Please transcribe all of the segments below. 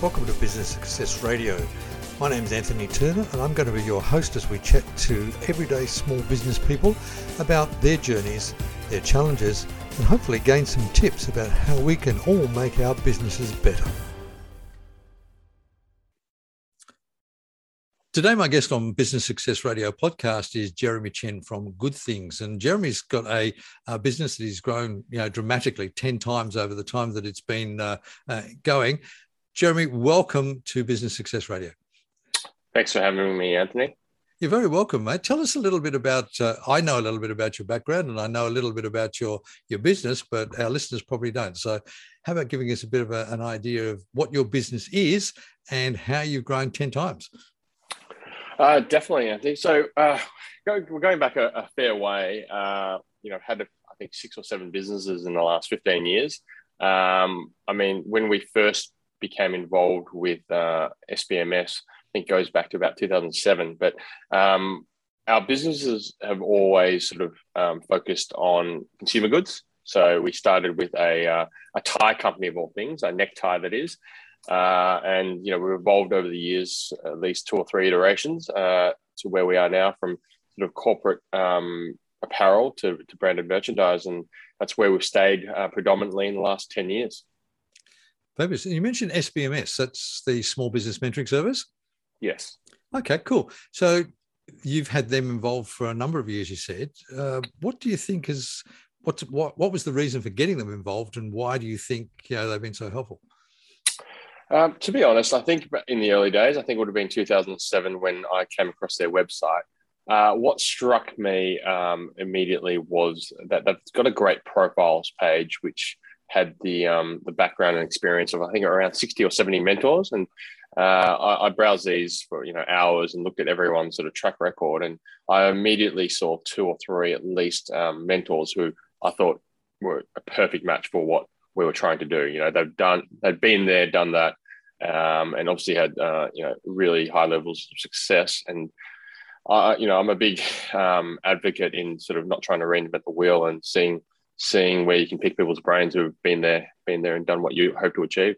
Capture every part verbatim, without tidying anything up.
Welcome to Business Success Radio. My name's Anthony Turner and I'm going to be your host as we chat to everyday small business people about their journeys, their challenges, and hopefully gain some tips about how we can all make our businesses better. Today, my guest on Business Success Radio podcast is Jeremy Chen from Good Things. And Jeremy's got a, a business that he's grown you know, dramatically ten times over the time that it's been uh, uh, going. Jeremy, welcome to Business Success Radio. Thanks for having me, Anthony. You're very welcome, mate. Tell us a little bit about, uh, I know a little bit about your background and I know a little bit about your, your business, but our listeners probably don't. So how about giving us a bit of a, an idea of what your business is and how you've grown ten times? Uh, definitely, Anthony. So uh, go, we're going back a, a fair way. Uh, you know, had, I think, six or seven businesses in the last fifteen years. Um, I mean, when we first became involved with uh, S B M S, I think goes back to about two thousand seven. But um, our businesses have always sort of um, focused on consumer goods. So we started with a, uh, a tie company of all things, a necktie that is. Uh, and, you know, we've evolved over the years, at least two or three iterations uh, to where we are now, from sort of corporate um, apparel to, to branded merchandise. And that's where we've stayed uh, predominantly in the last ten years. Fabulous. You mentioned S B M S, that's the Small Business Mentoring Service? Yes. Okay, cool. So you've had them involved for a number of years, you said. Uh, what do you think is, what's, what, what was the reason for getting them involved and why do you think you know, they've been so helpful? Um, to be honest, I think in the early days, I think it would have been two thousand seven when I came across their website. Uh, what struck me um, immediately was that they've got a great profiles page, which had the um, the background and experience of, I think, around sixty or seventy mentors. And uh, I, I browsed these for, you know, hours and looked at everyone's sort of track record. And I immediately saw two or three at least um, mentors who I thought were a perfect match for what we were trying to do. You know, they've done, they've been there, done that, um, and obviously had, uh, you know, really high levels of success. And, uh, you know, I'm a big um, advocate in sort of not trying to reinvent the wheel and seeing, seeing where you can pick people's brains who've been there, been there and done what you hope to achieve.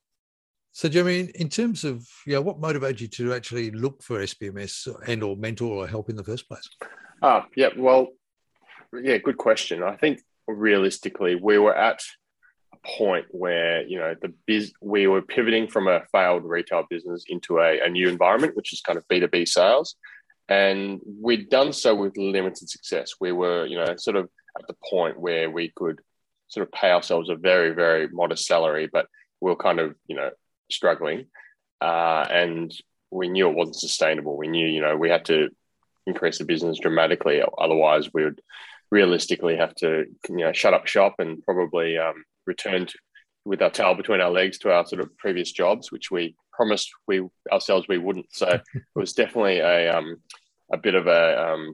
So, Jeremy, in terms of, you know, what motivated you to actually look for S B M S and or mentor or help in the first place? Ah, yeah, well, yeah, good question. I think realistically, we were at point where, you know, the biz we were pivoting from a failed retail business into a, a new environment, which is kind of B two B sales. And we'd done so with limited success. We were, you know, sort of at the point where we could sort of pay ourselves a very, very modest salary, but we were kind of, you know, struggling. Uh, and we knew it wasn't sustainable. We knew, you know, we had to increase the business dramatically. Otherwise, we would realistically have to, you know, shut up shop and probably um, returned with our tail between our legs to our sort of previous jobs, which we promised we ourselves we wouldn't. So it was definitely a um, a bit of a um,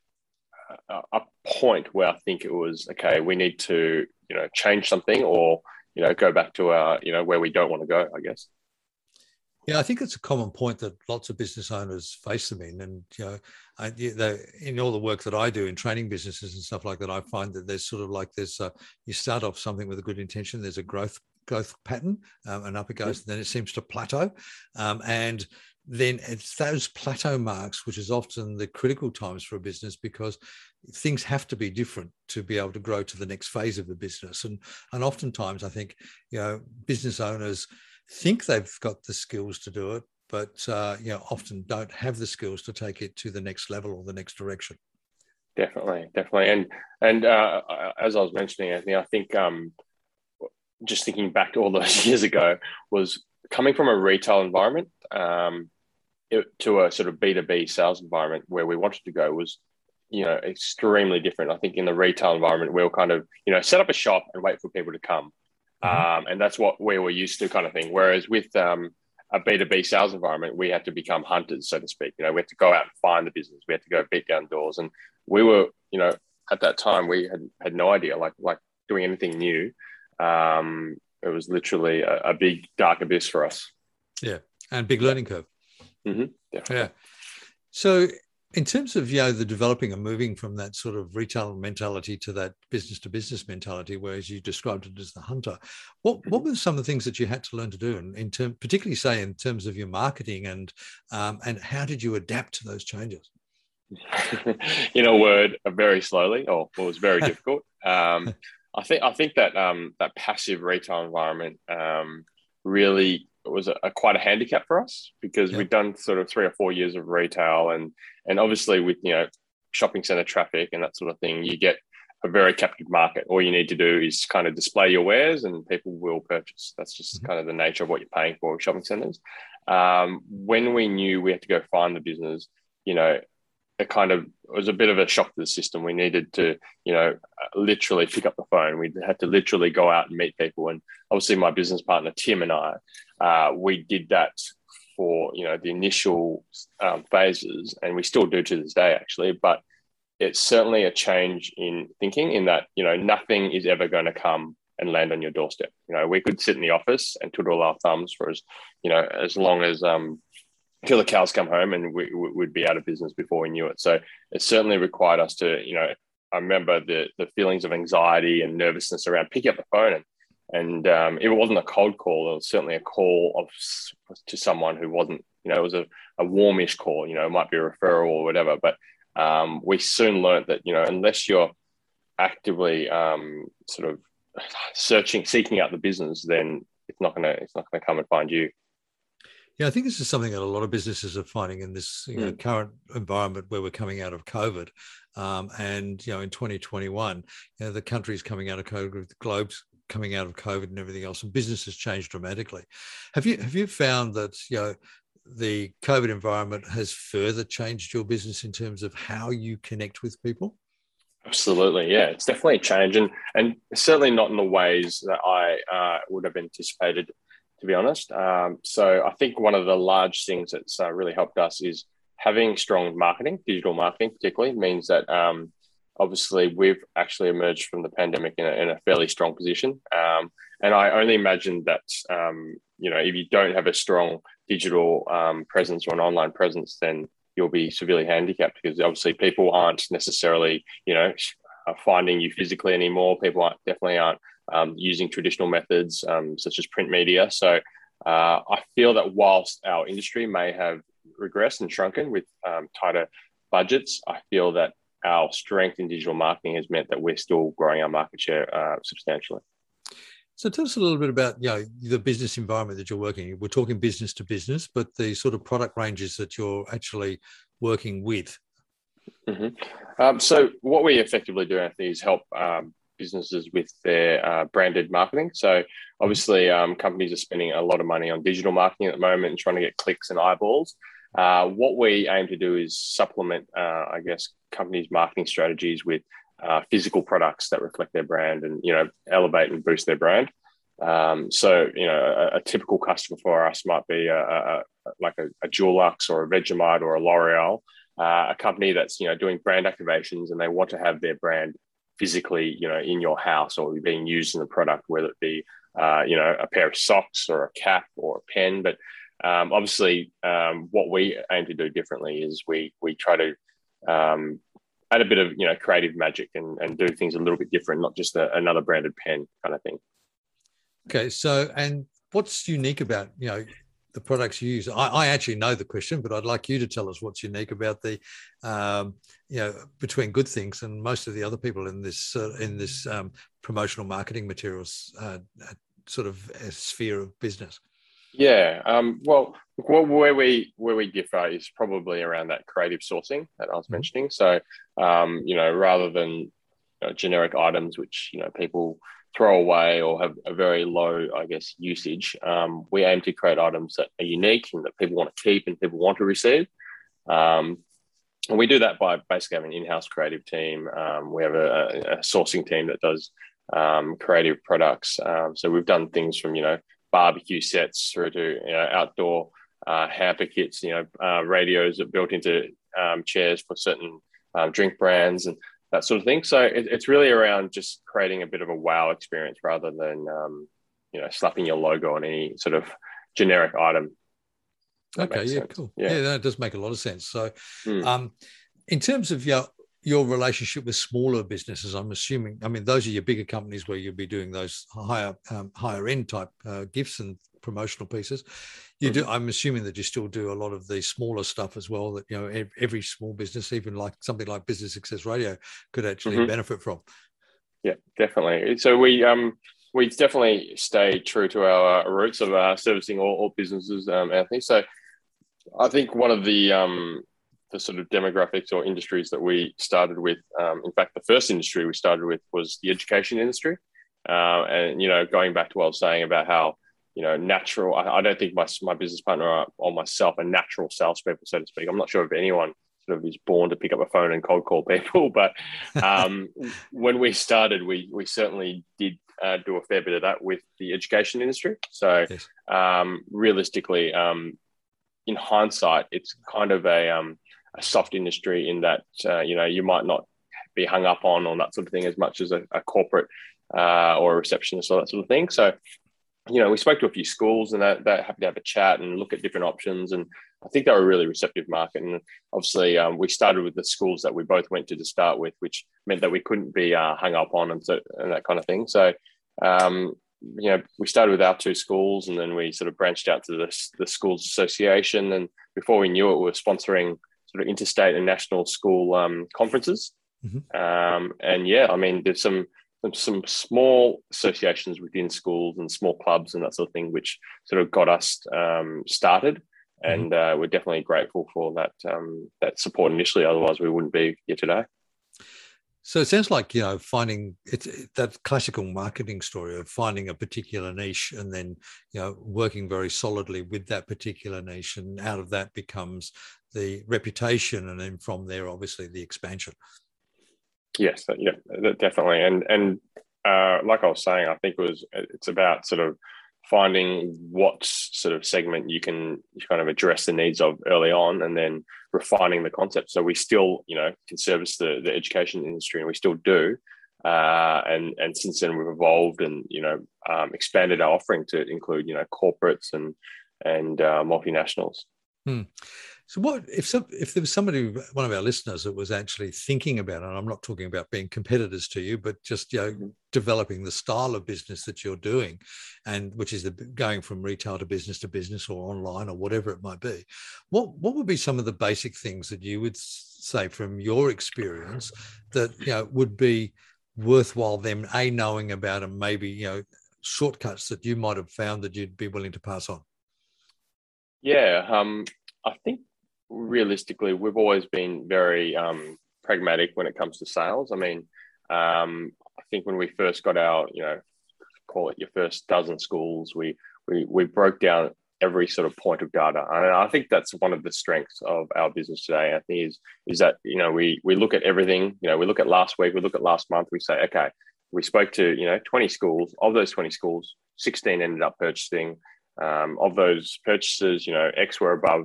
a, a point where I think it was, okay, we need to, you know, change something or, you know, go back to our, you know, where we don't want to go, I guess. Yeah, I think it's a common point that lots of business owners face them in. And, you know, I, they, in all the work that I do in training businesses and stuff like that, I find that there's sort of like this, uh, you start off something with a good intention, there's a growth growth pattern, um, and up it goes, and then it seems to plateau. Um, and then it's those plateau marks, which is often the critical times for a business, because things have to be different to be able to grow to the next phase of the business. And, and oftentimes I think, you know, business owners think they've got the skills to do it, but uh, you know, often don't have the skills to take it to the next level or the next direction. Definitely, definitely, and and uh, as I was mentioning, Anthony, I think um, just thinking back to all those years ago, was coming from a retail environment um, it, to a sort of B two B sales environment where we wanted to go was, you know, extremely different. I think in the retail environment, we'll kind of, you know, set up a shop and wait for people to come. Um, and that's what we were used to, kind of thing. Whereas with um, a B two B sales environment, we had to become hunters, so to speak. You know, we had to go out and find the business. We had to go beat down doors. And we were, you know, at that time, we had, had no idea, like, like doing anything new. Um, it was literally a, a big dark abyss for us. Yeah, and big learning curve. Mm-hmm. Yeah. So In terms of, you know, the developing and moving from that sort of retail mentality to that business to business mentality, whereas you described it as the hunter, what what were some of the things that you had to learn to do, and in term, particularly say in terms of your marketing, and um, and how did you adapt to those changes? In a word, very slowly, or it was very difficult. Um, I think I think that um, that passive retail environment um, really was a, a quite a handicap for us, because Yep. we'd done sort of three or four years of retail, and and obviously with, you know, shopping center traffic and that sort of thing, you get a very captive market. All you need to do is kind of display your wares and people will purchase. That's just Mm-hmm. kind of the nature of what you're paying for with shopping centers. Um, when we knew we had to go find the business, you know, it kind of it was a bit of a shock to the system. We needed to, you know, literally pick up the phone. We had to literally go out and meet people. And obviously my business partner, Tim, and I, uh, we did that for, you know, the initial um, phases, and we still do to this day, actually. But it's certainly a change in thinking, in that, you know, nothing is ever going to come and land on your doorstep. You know, we could sit in the office and twiddle our thumbs for as, you know, as long as, um, until the cows come home, and we would be out of business before we knew it. So it certainly required us to, you know, I remember the the feelings of anxiety and nervousness around picking up the phone, and and um, it wasn't a cold call. It was certainly a call of to someone who wasn't, you know, it was a, a warmish call. You know, it might be a referral or whatever. But um, we soon learned that, you know, unless you're actively um, sort of searching, seeking out the business, then it's not gonna it's not gonna come and find you. Yeah, I think this is something that a lot of businesses are finding in this, you know, Mm. current environment where we're coming out of COVID, um, and, you know, in twenty twenty-one, you know, the country's coming out of COVID, the globe's coming out of COVID, and everything else, and business has changed dramatically. Have you have you found that, you know, the COVID environment has further changed your business in terms of how you connect with people? Absolutely, yeah, it's definitely a change, and and certainly not in the ways that I uh, would have anticipated, to be honest. Um, so I think one of the large things that's uh, really helped us is having strong marketing. Digital marketing, particularly, means that um, obviously we've actually emerged from the pandemic in a, in a fairly strong position. Um, and I only imagine that um, you know, if you don't have a strong digital um, presence or an online presence, then you'll be severely handicapped, because obviously people aren't necessarily, you know, finding you physically anymore. People aren't definitely aren't um, using traditional methods um, such as print media. So uh, I feel that whilst our industry may have regressed and shrunken with um, tighter budgets, I feel that our strength in digital marketing has meant that we're still growing our market share uh, substantially. So tell us a little bit about, you know, the business environment that you're working in. We're talking business to business, but the sort of product ranges that you're actually working with. Mm-hmm. Um, so what we effectively do, Anthony, is help um, businesses with their uh, branded marketing. So obviously um, companies are spending a lot of money on digital marketing at the moment and trying to get clicks and eyeballs. Uh, what we aim to do is supplement, uh, I guess, companies' marketing strategies with uh, physical products that reflect their brand and, you know, elevate and boost their brand. Um, so, you know, a, a typical customer for us might be a, a, like a, a Dulux or a Vegemite or a L'Oreal, uh, a company that's, you know, doing brand activations, and they want to have their brand physically, you know, in your house or being used in the product, whether it be, uh, you know, a pair of socks or a cap or a pen. But um, obviously, um, what we aim to do differently is we we try to um, add a bit of, you know, creative magic and, and do things a little bit different, not just a, another branded pen kind of thing. Okay, so, and what's unique about, you know, the products you use? I, I actually know the question, but I'd like you to tell us what's unique about the, um, you know, between Good Things and most of the other people in this uh, in this um, promotional marketing materials uh, sort of sphere of business. Yeah, um, well, where we where we differ is probably around that creative sourcing that I was mm-hmm. mentioning. So, um, you know, rather than, you know, generic items which, you know, people throw away or have a very low, I guess, usage, um, we aim to create items that are unique and that people want to keep and people want to receive. Um, and we do that by basically having an in-house creative team. Um, we have a, a sourcing team that does um, creative products. Um, so we've done things from, you know, barbecue sets through to, you know, outdoor uh, hamper kits, you know, uh, radios that built into um, chairs for certain um, drink brands and that sort of thing. So it, it's really around just creating a bit of a wow experience rather than, um, you know, slapping your logo on any sort of generic item. Okay, yeah, sense. Cool. Yeah, yeah, that does make a lot of sense. So, mm. um, In terms of your your relationship with smaller businesses, I'm assuming, I mean, those are your bigger companies where you'll be doing those higher um, higher end type uh, gifts and promotional pieces. You do. I'm assuming that you still do a lot of the smaller stuff as well. That, you know, every small business, even like something like Business Success Radio, could actually mm-hmm. benefit from. Yeah, definitely. So we um we definitely stay true to our roots of uh, servicing all, all businesses, um, Anthony. So I think one of the um the sort of demographics or industries that we started with, um, in fact, the first industry we started with was the education industry. Uh, and, you know, going back to what I was saying about how, you know, natural, I, I don't think my, my business partner or, or myself are natural salespeople, so to speak. I'm not sure if anyone sort of is born to pick up a phone and cold call people, but um, when we started, we we certainly did uh, do a fair bit of that with the education industry. So yes. um, realistically, um, in hindsight, it's kind of a, um, a soft industry in that, uh, you know, you might not be hung up on on that sort of thing as much as a, a corporate uh, or a receptionist or that sort of thing. So, you know, we spoke to a few schools and they're, they're happy to have a chat and look at different options. And I think they were a really receptive market. And obviously um, we started with the schools that we both went to to start with, which meant that we couldn't be uh, hung up on and, so, and that kind of thing. So, um, you know, we started with our two schools and then we sort of branched out to the, the schools association. And before we knew it, we were sponsoring sort of interstate and national school um, conferences. Mm-hmm. Um, and yeah, I mean, there's some, some some small associations within schools and small clubs and that sort of thing, which sort of got us um, started. And mm-hmm. uh, we're definitely grateful for that um, that support initially. Otherwise, we wouldn't be here today. So it sounds like, you know, finding it's that classical marketing story of finding a particular niche and then, you know, working very solidly with that particular niche, and out of that becomes the reputation, and then from there, obviously, the expansion. Yes, yeah, definitely. And and uh, like I was saying, I think it was it's about sort of finding what sort of segment you can you kind of address the needs of early on, and then refining the concept. So we still, you know, can service the, the education industry, and we still do. Uh, and and since then, we've evolved and, you know, um, expanded our offering to include, you know, corporates and and uh, multinationals. Hmm. So what if some, if there was somebody, one of our listeners, that was actually thinking about it, and I'm not talking about being competitors to you, but just, you know, mm-hmm. developing the style of business that you're doing, and which is the going from retail to business to business or online or whatever it might be. What what would be some of the basic things that you would say from your experience that, you know, would be worthwhile them a knowing about, and maybe, you know, shortcuts that you might have found that you'd be willing to pass on? Yeah, um, I think realistically, we've always been very um, pragmatic when it comes to sales. I mean, um, I think when we first got our, you know, call it your first dozen schools, we we we broke down every sort of point of data, and I think that's one of the strengths of our business today. I think is is that, you know, we we look at everything. You know, we look at last week, we look at last month. We say, okay, we spoke to, you know, twenty schools. Of those twenty schools, sixteen ended up purchasing. Um, of those purchases, you know, X were above,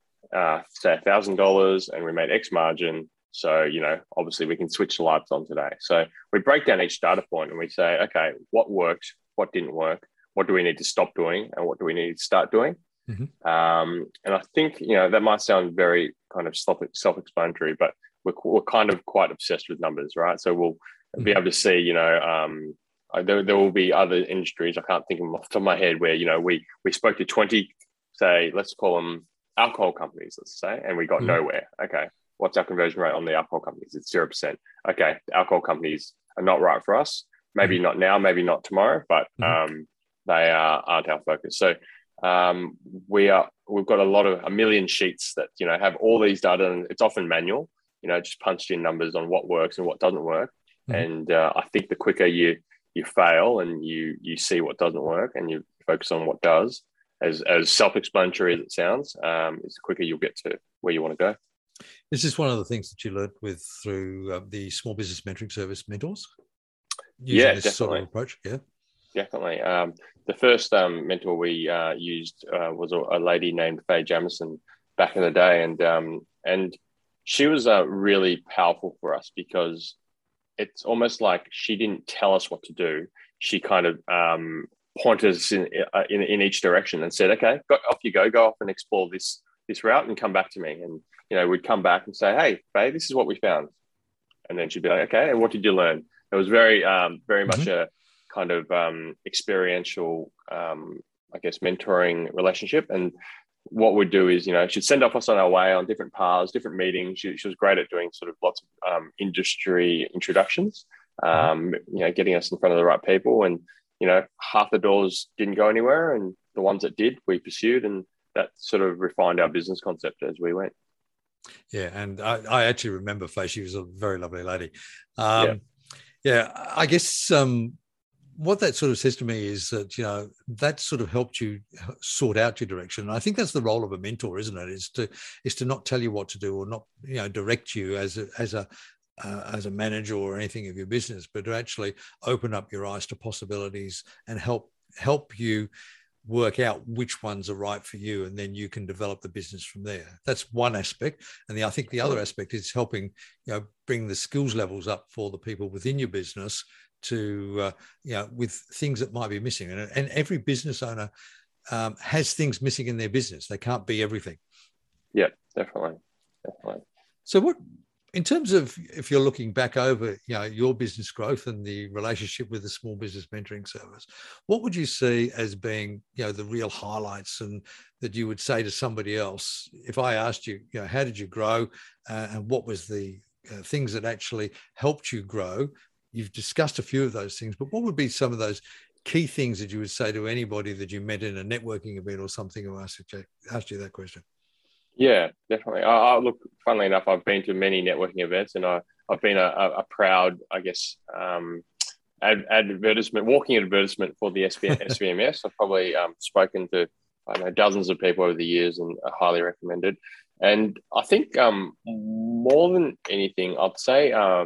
uh, say, one thousand dollars, and we made X margin. So, you know, obviously we can switch the lights on today. So we break down each data point and we say, okay, what worked, what didn't work, what do we need to stop doing, and what do we need to start doing? Mm-hmm. Um, and I think, you know, that might sound very kind of self, self-explanatory, but we're, we're kind of quite obsessed with numbers, right? So we'll mm-hmm. be able to see, you know, um, There, there will be other industries, I can't think of them off the top of my head, where, you know, we we spoke to twenty, say, let's call them alcohol companies, let's say, and we got mm. nowhere. Okay, what's our conversion rate on the alcohol companies? It's zero percent. Okay, the alcohol companies are not right for us. Maybe mm. not now, maybe not tomorrow, but mm. um, they are, aren't our focus. So um, we are, we've got a lot of, a million sheets that, you know, have all these data, and it's often manual, you know, just punched in numbers on what works and what doesn't work. Mm. And uh, I think the quicker you, you fail and you you see what doesn't work and you focus on what does, as as self-explanatory as it sounds, um, is the quicker you'll get to where you want to go. This is one of the things that you learned with through uh, the small business mentoring service mentors. Yeah, this definitely. Sort of approach. Yeah, definitely. Um, the first um, mentor we uh, used uh, was a, a lady named Faye Jamison back in the day, and um, and she was uh, really powerful for us because it's almost like she didn't tell us what to do. She kind of um, pointed us in, in in each direction and said, "Okay, go, off you go. Go off and explore this this route and come back to me. And, you know, we'd come back and say, hey, babe, this is what we found. And then she'd be like, okay, and what did you learn? It was very, um, very much mm-hmm. a kind of um, experiential, um, I guess, mentoring relationship. And what we'd do is, you know, she'd send off us on our way on different paths, different meetings. She, she was great at doing sort of lots of um, industry introductions, um, you know, getting us in front of the right people. And, you know, half the doors didn't go anywhere, and the ones that did, we pursued, and that sort of refined our business concept as we went. Yeah, and I, I actually remember Faye. She was a very lovely lady. Um, yeah. yeah, I guess um, what that sort of says to me is that, you know, that sort of helped you sort out your direction. And I think that's the role of a mentor, isn't it? Is to is to not tell you what to do, or not, you know, direct you as a, as a uh, as a manager or anything of your business, but to actually open up your eyes to possibilities and help help you work out which ones are right for you, and then you can develop the business from there. That's one aspect. And the, I think the other aspect is helping, you know, bring the skills levels up for the people within your business to, uh, you know, with things that might be missing. And, and every business owner um, has things missing in their business. They can't be everything. Yeah, definitely. Definitely. So what, in terms of, if you're looking back over, you know, your business growth and the relationship with the small business mentoring service, what would you see as being, you know, the real highlights, and that you would say to somebody else, if I asked you, you know, how did you grow, uh, and what was the uh, things that actually helped you grow? You've discussed a few of those things, but what would be some of those key things that you would say to anybody that you met in a networking event or something who asked you, asked you that question? Yeah, definitely. I, I look, funnily enough, I've been to many networking events, and I, I've been a, a proud, I guess, um, ad, advertisement, walking advertisement for the S V M S. I've probably um, spoken to, I don't know, dozens of people over the years, and are highly recommended. And I think um, more than anything, I'd say uh,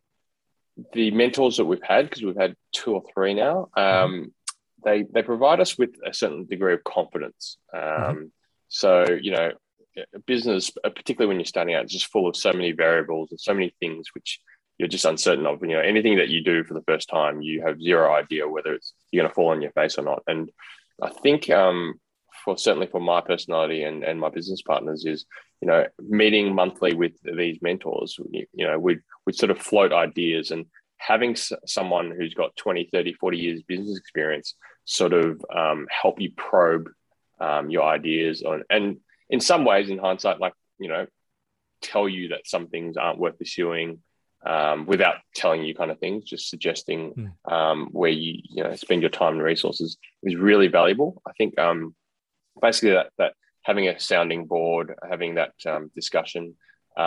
the mentors that we've had, because we've had two or three now, um, mm-hmm. they they provide us with a certain degree of confidence. Um, mm-hmm. So, you know, a business, particularly when you're starting out, is just full of so many variables and so many things which you're just uncertain of. You know, anything that you do for the first time, you have zero idea whether it's you're going to fall on your face or not. And I think um, for certainly for my personality and, and my business partners is, you know, meeting monthly with these mentors, you, you know, we'd, we'd sort of float ideas, and having s- someone who's got twenty, thirty, forty years business experience sort of um, help you probe um, your ideas on, and in some ways, in hindsight, like, you know, tell you that some things aren't worth pursuing um, without telling you kind of things, just suggesting mm. um, where you, you know, spend your time and resources is really valuable. I think um, basically that, that having a sounding board, having that um, discussion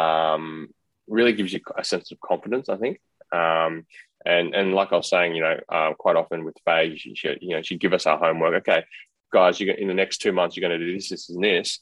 um, really gives you a sense of confidence, I think. Um, and, and like I was saying, you know, uh, quite often with Faye, she, she, you know, she'd give us our homework. Okay, guys, you're in the next two months, you're going to do this, this, and this.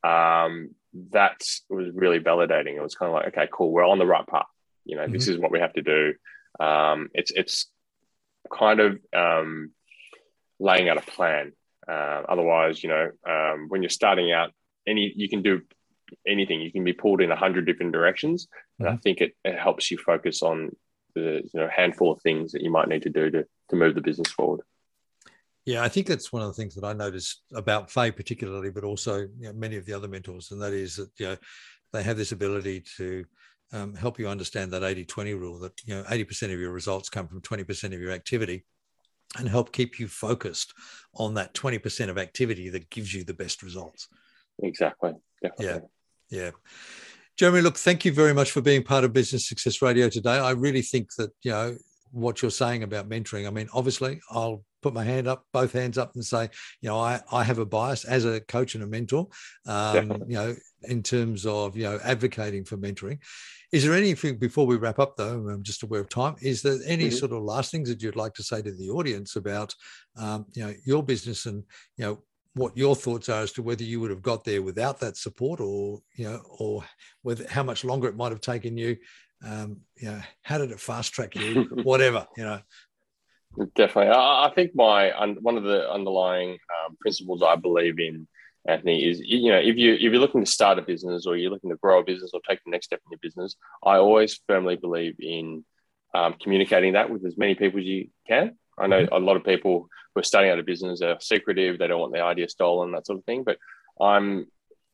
Um, that was really validating. It was kind of like, okay, cool, we're on the right path. You know, mm-hmm. this is what we have to do. Um, it's it's kind of um, laying out a plan. Uh, otherwise, you know, um, when you're starting out, any you can do anything. You can be pulled in a hundred different directions, mm-hmm. and I think it, it helps you focus on the you know handful of things that you might need to do to to move the business forward. Yeah, I think that's one of the things that I noticed about Faye particularly, but also, you know, many of the other mentors, and that is that, you know, they have this ability to um, help you understand that eighty twenty rule, that, you know, eighty percent of your results come from twenty percent of your activity, and help keep you focused on that twenty percent of activity that gives you the best results. Exactly. Definitely. Yeah. Yeah. Jeremy, look, thank you very much for being part of Business Success Radio today. I really think that, you know, what you're saying about mentoring, I mean, obviously I'll put my hand up, both hands up, and say, you know, I, I have a bias as a coach and a mentor, um, you know, in terms of, you know, advocating for mentoring. Is there anything, before we wrap up though, I'm just aware of time, is there any mm-hmm. sort of last things that you'd like to say to the audience about, um, you know, your business, and, you know, what your thoughts are as to whether you would have got there without that support, or, you know, or whether how much longer it might have taken you, um, you know, how did it fast track you, whatever, you know? Definitely. I think my one of the underlying um, principles I believe in, Anthony, is, you know, if you if you're looking to start a business, or you're looking to grow a business or take the next step in your business, I always firmly believe in um, communicating that with as many people as you can. I know a lot of people who are starting out a business are secretive, they don't want their idea stolen, that sort of thing. But I'm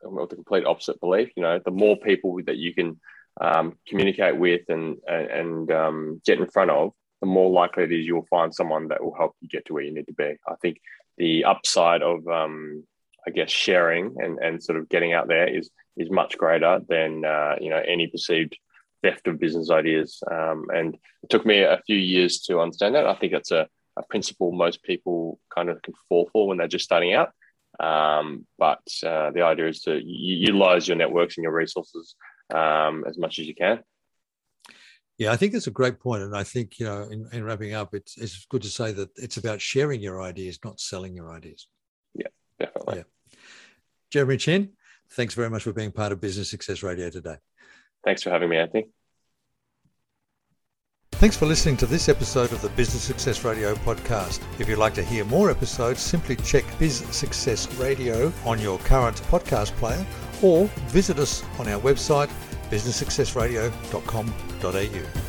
the complete opposite belief. You know, the more people that you can um, communicate with and and um, get in front of, the more likely it is you'll find someone that will help you get to where you need to be. I think the upside of, um, I guess, sharing and, and sort of getting out there is is much greater than, uh, you know, any perceived theft of business ideas. Um, and it took me a few years to understand that. I think that's a, a principle most people kind of can fall for when they're just starting out. Um, but uh, the idea is to utilize your networks and your resources um, as much as you can. Yeah, I think that's a great point. And I think, you know, in, in wrapping up, it's, it's good to say that it's about sharing your ideas, not selling your ideas. Yeah, definitely. Yeah. Jeremy Chen, thanks very much for being part of Business Success Radio today. Thanks for having me, Anthony. Thanks for listening to this episode of the Business Success Radio podcast. If you'd like to hear more episodes, simply check Biz Success Radio on your current podcast player or visit us on our website, business success radio dot com dot a u.